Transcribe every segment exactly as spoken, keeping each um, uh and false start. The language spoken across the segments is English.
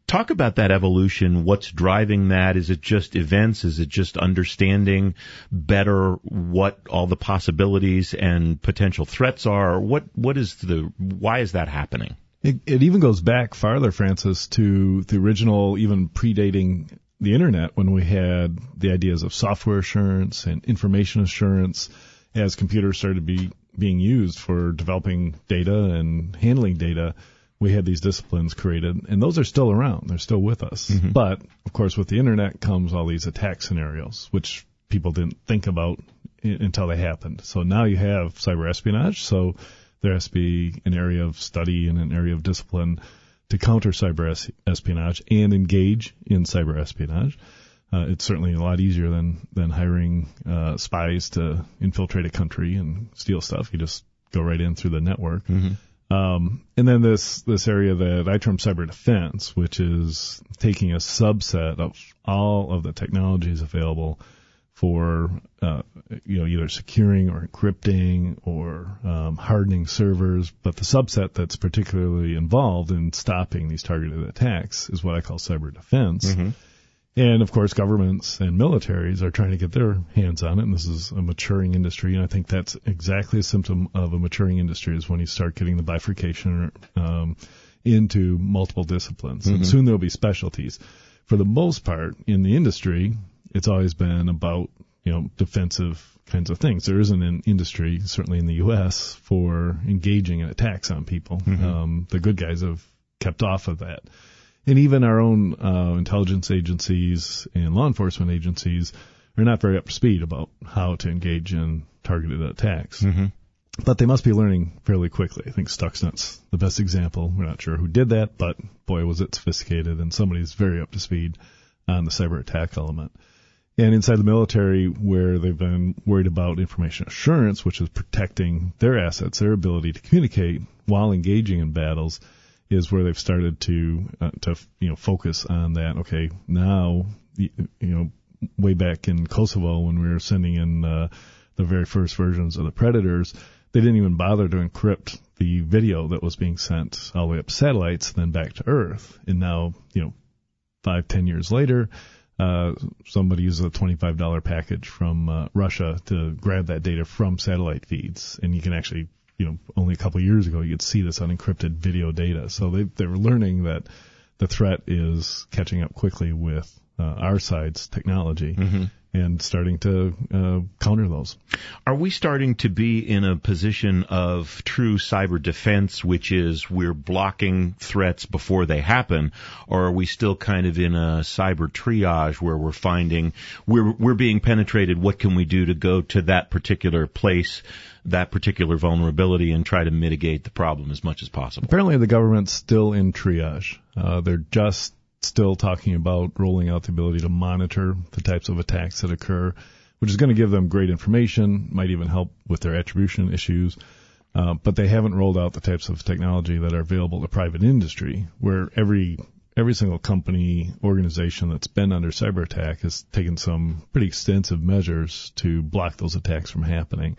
Talk about that evolution. What's driving that? Is it just events? Is it just understanding better what all the possibilities and potential threats are? What what is the why is that happening? It, it even goes back farther, Francis, to the original, even predating the internet, when we had the ideas of software assurance and information assurance as computers started to be being used for developing data and handling data. We had these disciplines created, and those are still around. They're still with us. Mm-hmm. But, of course, with the internet comes all these attack scenarios, which people didn't think about I- until they happened. So now you have cyber espionage. So there has to be an area of study and an area of discipline to counter cyber es- espionage and engage in cyber espionage. Uh, it's certainly a lot easier than, than hiring uh, spies to infiltrate a country and steal stuff. You just go right in through the network. Mm-hmm. Um, and then this, this area that I term cyber defense, which is taking a subset of all of the technologies available for, uh, you know, either securing or encrypting or, um, hardening servers. But the subset that's particularly involved in stopping these targeted attacks is what I call cyber defense. Mm-hmm. And, of course, governments and militaries are trying to get their hands on it, and this is a maturing industry, and I think that's exactly a symptom of a maturing industry is when you start getting the bifurcation um, into multiple disciplines. Mm-hmm. And soon there will be specialties. For the most part, in the industry, it's always been about, you know, defensive kinds of things. There isn't an industry, certainly in the U S, for engaging in attacks on people. Mm-hmm. Um, the good guys have kept off of that. And even our own uh, intelligence agencies and law enforcement agencies are not very up to speed about how to engage in targeted attacks. Mm-hmm. But they must be learning fairly quickly. I think Stuxnet's the best example. We're not sure who did that, but boy, was it sophisticated, and somebody's very up to speed on the cyber attack element. And inside the military, where they've been worried about information assurance, which is protecting their assets, their ability to communicate while engaging in battles, is where they've started to uh, to you know focus on that. Okay, now you know way back in Kosovo when we were sending in uh, the very first versions of the Predators, they didn't even bother to encrypt the video that was being sent all the way up satellites, then back to Earth. And now you know five ten years later, uh, somebody uses a twenty-five dollars package from uh, Russia to grab that data from satellite feeds, and you can actually. You know, only a couple of years ago, you could see this unencrypted video data. So they they were learning that the threat is catching up quickly with uh, our side's technology mm-hmm. and starting to uh, counter those. Are we starting to be in a position of true cyber defense, which is we're blocking threats before they happen, or are we still kind of in a cyber triage where we're finding we're we're being penetrated? What can we do to go to that particular place, that particular vulnerability, and try to mitigate the problem as much as possible? Apparently the government's still in triage. Uh, they're just still talking about rolling out the ability to monitor the types of attacks that occur, which is going to give them great information, might even help with their attribution issues. Uh, but they haven't rolled out the types of technology that are available to private industry, where every every single company, organization that's been under cyber attack has taken some pretty extensive measures to block those attacks from happening.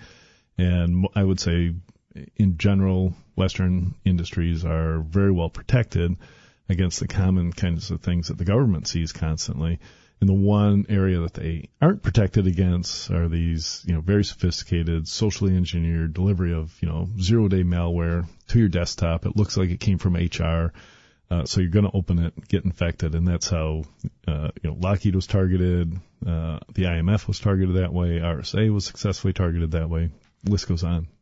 And I would say, in general, Western industries are very well protected against the common kinds of things that the government sees constantly. And the one area that they aren't protected against are these, you know, very sophisticated, socially engineered delivery of, you know, zero-day malware to your desktop. It looks like it came from H R. Uh, so you're going to open it, get infected, and that's how, uh, you know, Lockheed was targeted. Uh, the I M F was targeted that way. R S A was successfully targeted that way. The list goes on.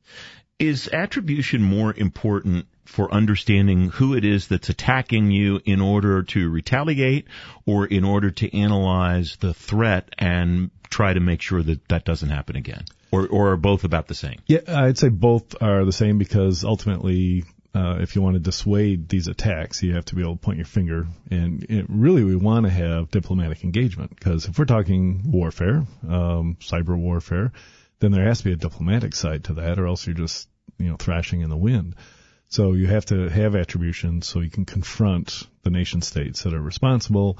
Is attribution more important for understanding who it is that's attacking you in order to retaliate, or in order to analyze the threat and try to make sure that that doesn't happen again? Or, or are both about the same? Yeah, I'd say both are the same, because ultimately, uh, if you want to dissuade these attacks, you have to be able to point your finger. And it, really, we want to have diplomatic engagement, because if we're talking warfare, um, cyber warfare, then there has to be a diplomatic side to that, or else you're just, you know, thrashing in the wind. So you have to have attribution so you can confront the nation states that are responsible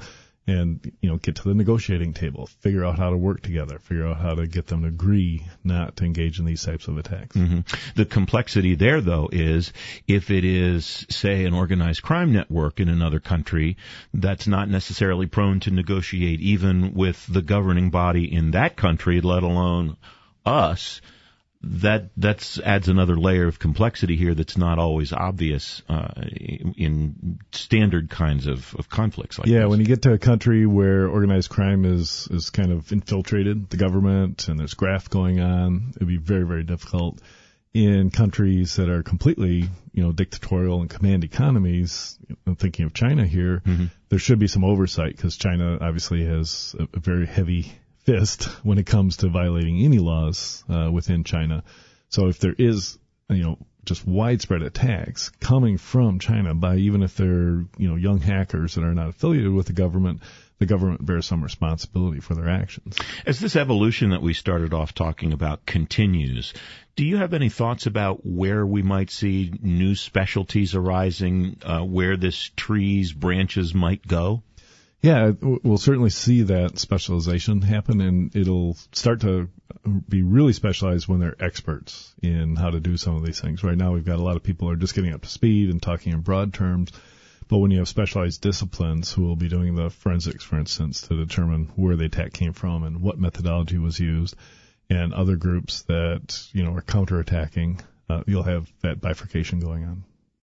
and, you know, get to the negotiating table, figure out how to work together, figure out how to get them to agree not to engage in these types of attacks. Mm-hmm. The complexity there, though, is if it is, say, an organized crime network in another country that's not necessarily prone to negotiate even with the governing body in that country, let alone us, that that's adds another layer of complexity here that's not always obvious uh, in standard kinds of, of conflicts like yeah, this. When you get to a country where organized crime is, is kind of infiltrated the government and there's graft going on, it'd be very, very difficult. In countries that are completely, you know, dictatorial and command economies, I'm thinking of China here, mm-hmm. there should be some oversight because China obviously has a, a very heavy fist when it comes to violating any laws uh, within China. So if there is, you know, just widespread attacks coming from China by even if they're, you know, young hackers that are not affiliated with the government, the government bears some responsibility for their actions. As this evolution that we started off talking about continues, do you have any thoughts about where we might see new specialties arising, uh, where this tree's branches might go? Yeah, we'll certainly see that specialization happen, and it'll start to be really specialized when they're experts in how to do some of these things. Right now, we've got a lot of people who are just getting up to speed and talking in broad terms, but when you have specialized disciplines who will be doing the forensics, for instance, to determine where the attack came from and what methodology was used, and other groups that, you know, are counterattacking, uh, you'll have that bifurcation going on.